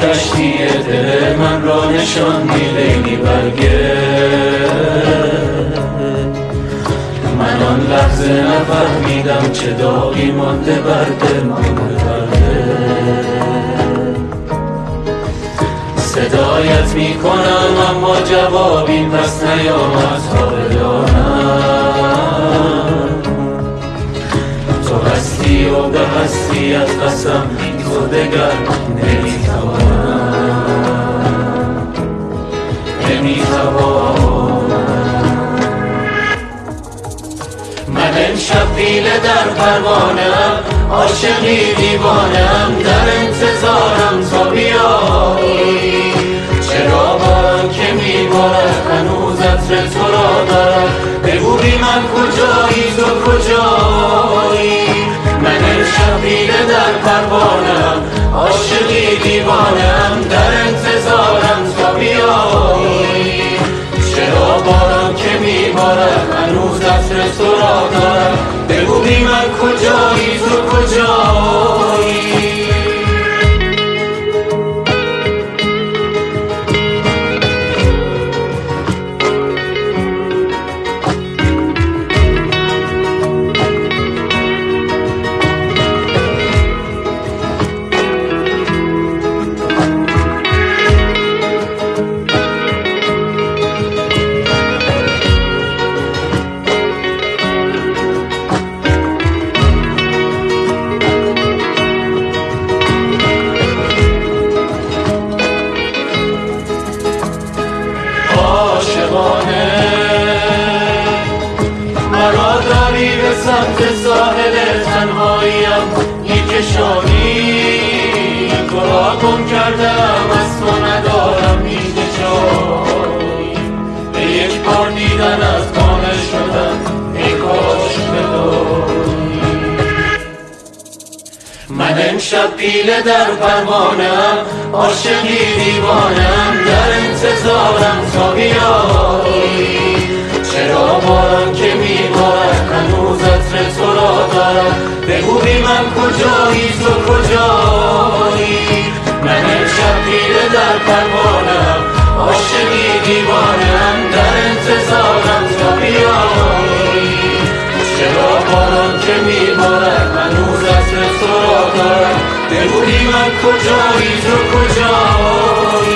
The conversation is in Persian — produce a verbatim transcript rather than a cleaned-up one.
کشتی دل من را نشاندی لیلی برگه. من آن لحظه نفهمیدم چه داغی مانده بر دل مانده برده. صدایت می کنم اما جوابی پس نیامد تا بدانم تو هستی و به هستیت قسم تو دگر نمیتوانم نمیتوانم. من امشب پیله در پروانم، عاشقی دیوانم، در انتظارم تا بیایی. چرا باران که میبارد هنوز عطر تو را دارد؟ بگو بی من کجایی تو کجایی؟ من امشب پیله در پروانم، عاشقی دیوانم، در انتظارم تا بیایی. چرا باران که میبارد هنوز عطر تو را دارد؟ بگو بی من کجایی تو کجایی؟ مرا داری به سمت ساحل تنهاییم میکشانی. تو را گم کردم از تو ندارم هیچ جایی. به یک بار دیدن از قانع شدم ای کاش بدانی. من امشب پیله در پروانم، عاشقی دیوانم، در انتظارم تا بیایی. چرا باران که میبارد هنوز عطر تو را دارد؟ بگو بی من کجایی تو کجایی؟ من امشب پیله در پروانم، عاشقی دیوانم، در انتظارم تا بیایی. چرا باران که میبارد هنوز عطر تو را دارد؟ بگو بی من کجایی تو کجایی؟